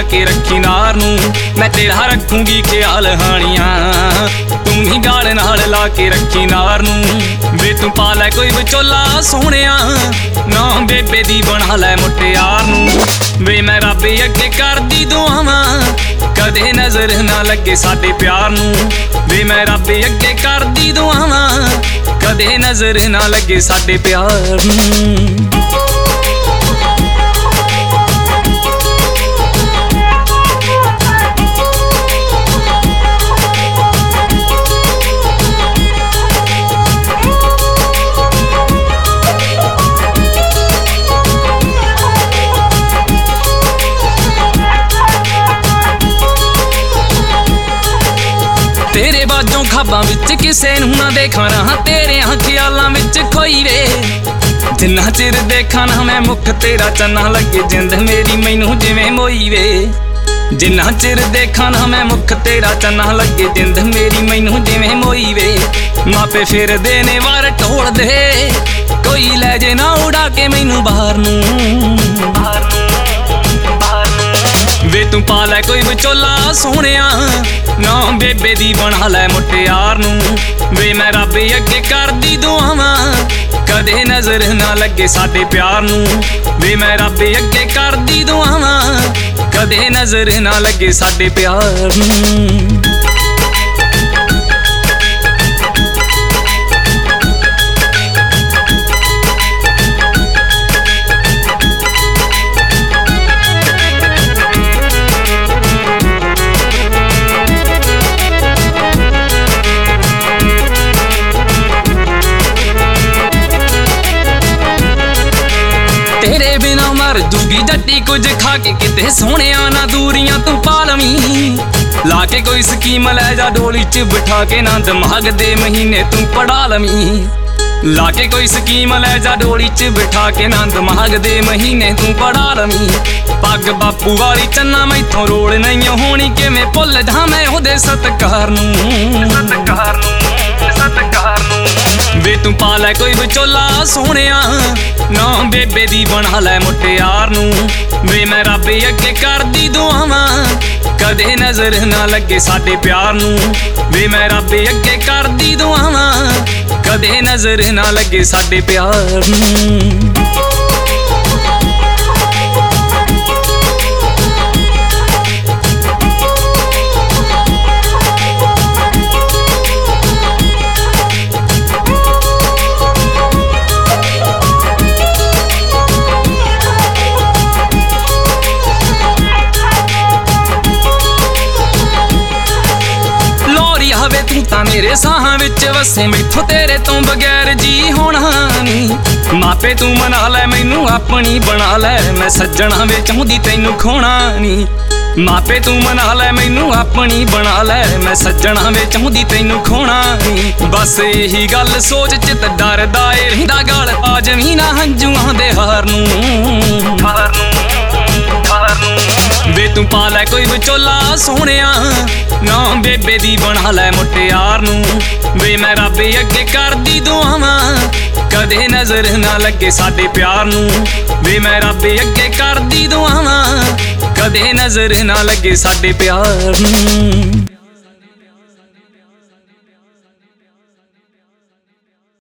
के रखी नार नूं, मैं तेरा रखूंगी ख्याल हानियां। तू ही गाल नाल ला के रखी नार नूं, वे तू पा लै कोई विचोला सोहणिया, ना बेबे दी बना लै मुटियार नूं। वे मैं रब अगे करदी दुआवां, कदे नजर ना लगे साडे प्यार नूं। वे मैं रब अगे करदी दुआवां, कदे नजर ना लगे साडे प्यार नूं। तेरे बाजों खाबां विच किसे नूं ना देखा रहा, तेरे ख्यालां विच खोई वे। जिन्ना चिर देखा ना मैं मुख तेरा चन्ना लगे जिंद मेरी मैनू जिवें मोई वे। जिन्ना चिर देखा ना मैं मुख तेरा चन्ना लगे जिंद मेरी मैनू जिवें मोई वे। मापे फिर देने वार ढोल दे, कोई लै जे ना उड़ा के मैनू बाहर नूं। वे तू पा लै कोई विचोला सोहणिया, ना बेबे दी बना लै मुटियार नूं। वे मैं रब अगे करदी दुआवां, कदे नजर ना लगे साडे प्यार नूं। वे मैं रब अगे करदी दुआवां, कदे नजर ना लगे साडे प्यार नूं। तेरे बिना मर जूगी जट्टी कुछ खा के किते सोहणिया ना दूरियां तू पालवी। ला के कोई स्कीम लै जा डोली च बिठा के ना दिमाग दे महीने तू पढ़ा लवी। ला के कोई स्कीम लै जा डोली च बिठा के ना दिमाग दे महीने तू पढ़ा लवी। पग बापू वाली चन्ना मैथों रोल नहीं होनी, किवें भुल जा मैं ओहदे सत्कार नूं। वे तू पा लै कोई विचोला सोहणिया, ना बेबे दी बना लै मुटियार नूं। वे मैं रब अगे करदी दुआवां, कदे नजर ना लगे साडे प्यार नूं। वे मैं रब अगे करदी दुआवां, कदे नजर ना लगे साडे प्यार नूं। वे तू तां मेरे साहां विच वसे, मैथों तेरे तो बगैर जी होना नी। मापे तू मना लै मैनू अपनी बना लै, मैं सज्जणा वे चाहुंदी तैनू खोना नी। मापे तू मना लै मैनू अपनी बना लै, मैं सज्जणा वे चाहुंदी तैनू खोना नी। बस यही गल सोच चित डरदा ए रहिंदा गल, आ जवी ना हंजुआं दे हार नूं। वे तू पा लै कोई विचोला सोहणिया, ना बेबे दी बना लै मुटियार नूं। वे मैं रब अगे करदी दुआवां, कदे नजर ना लगे साडे प्यार नूं। वे मैं रब अगे करदी दुआवां, कदे नजर ना लगे साडे प्यार नूं।